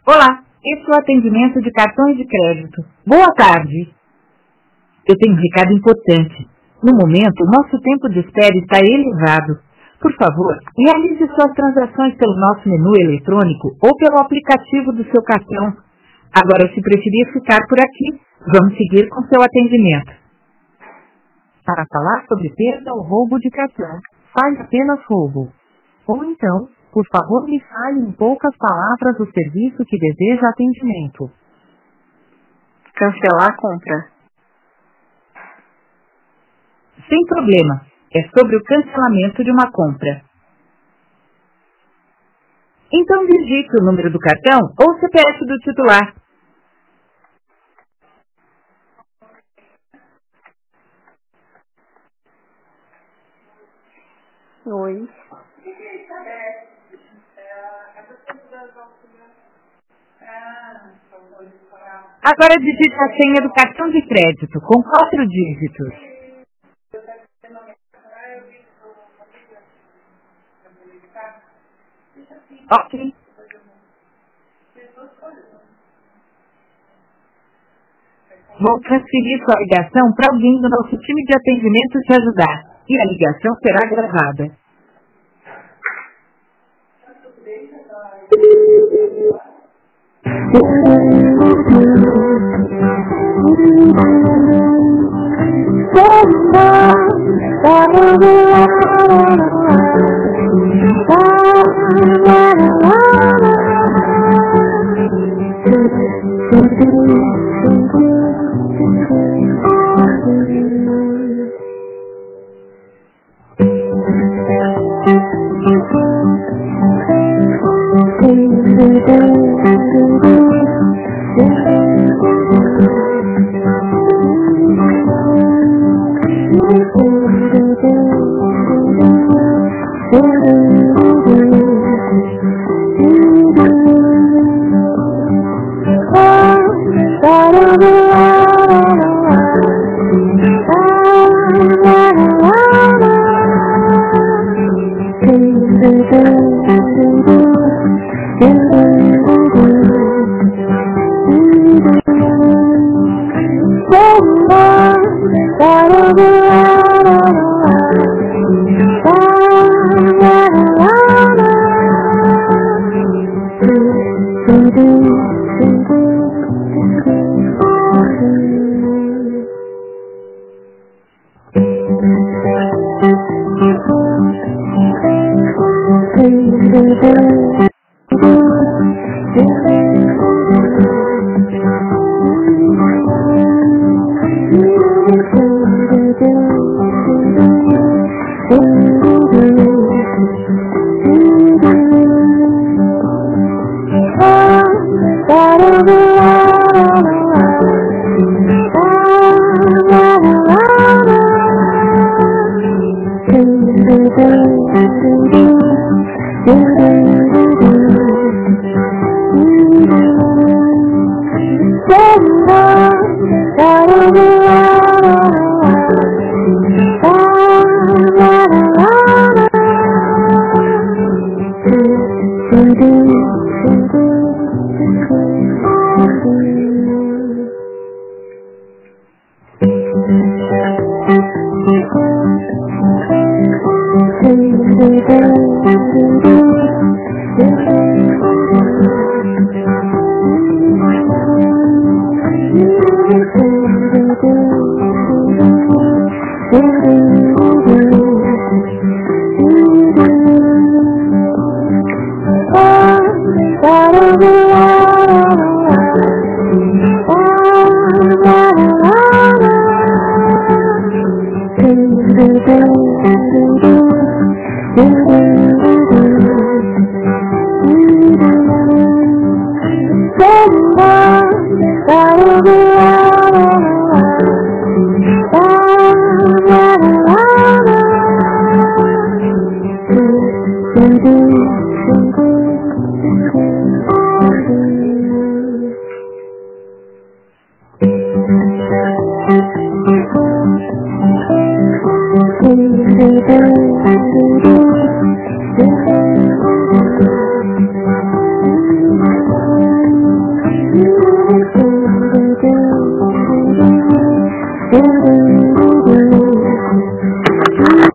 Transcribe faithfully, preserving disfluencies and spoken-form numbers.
Olá, este é o atendimento de cartões de crédito. Boa tarde. Eu tenho um recado importante. No momento, nosso tempo de espera está elevado. Por favor, realize suas transações pelo nosso menu eletrônico ou pelo aplicativo do seu cartão. Agora, se preferir ficar por aqui, vamos seguir com seu atendimento. Para falar sobre perda ou roubo de cartão, fale apenas roubo. Ou então, por favor, me fale em poucas palavras o serviço que deseja atendimento. Cancelar a compra. Sem problema. É sobre o cancelamento de uma compra. Então digite o número do cartão ou C P F do titular. Oi. Agora digite a senha do cartão de crédito com quatro dígitos. Ok. Vou transferir sua ligação para alguém do nosso time de atendimento te ajudar. E a ligação será gravada.